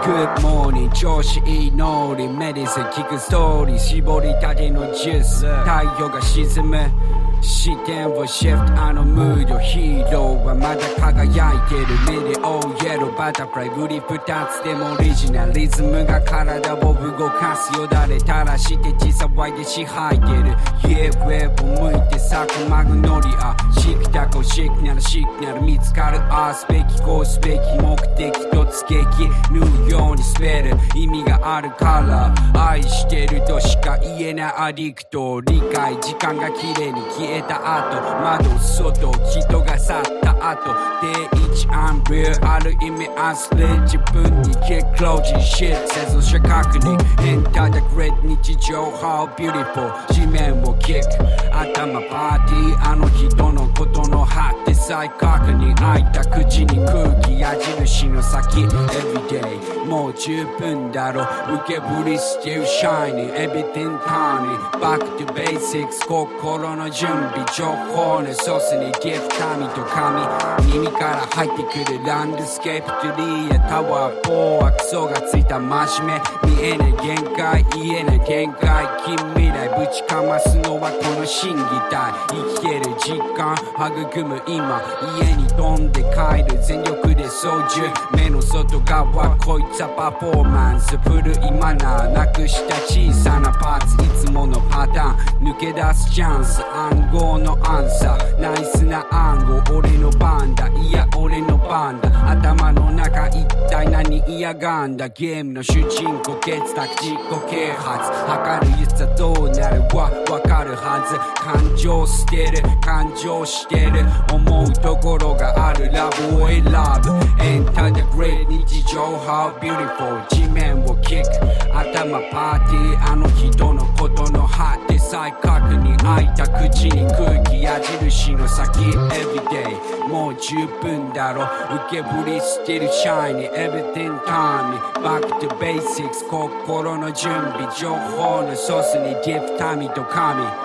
Good morning 調子いいノリメディスン聞くストーリー絞りたてのジュース太陽が沈む視点をシフトあのムードヒーローはまだ輝いてるミデオイエローバタフライグリップ2つでもオリジナルリズムが体を動かすよだれ垂らして血騒いで支配てる Yeah 上を向いて咲くマグノリアシクタコシクならシクなら見つかるあすべきこうすべき目的とつけき縫うように滑る意味があるから愛してるとしか言えないアディクト理解時間が綺麗に消えた後窓外人が去った後定位置アンブルある意味アスレ自分に Get close shit 製造者確認エンターだグレート日常 How beautiful 地面をキック頭パーティーあの人のことの果て再確認開いた口に空気矢印の先 Everyday もう十分だろ受けぶり Still shining Everything turning Back to basics 心の準備情報のソースにディフ神と神耳から入ってくるランドスケープトリーやタワー4はクソがついた真面目見えない限界言えない限界近未来ぶちかますのはこの審議体生きてる時間育む今家に飛んで帰る全力で操縦目の外側こいつはパフォーマンス古いマナーなくした小さなパーツいつものパターン抜け出すチャンス暗号のアンサーナイスな暗号俺の番だいや俺の番だ頭の中一体何嫌がんだゲームの主人公ケツだ自己啓発測るいつはどうなるわかるはず感情捨てる感情してる思うところがあるラブを選ぶエンターでグレー日常 How beautiful 地面をキック頭パーティーあの人のことの果て再確認開いた口に空気矢印の先 Everyday もう十分だろ受けぶり Still shining Everything turning Back to basics 心の準備情報のソースにディフ神と神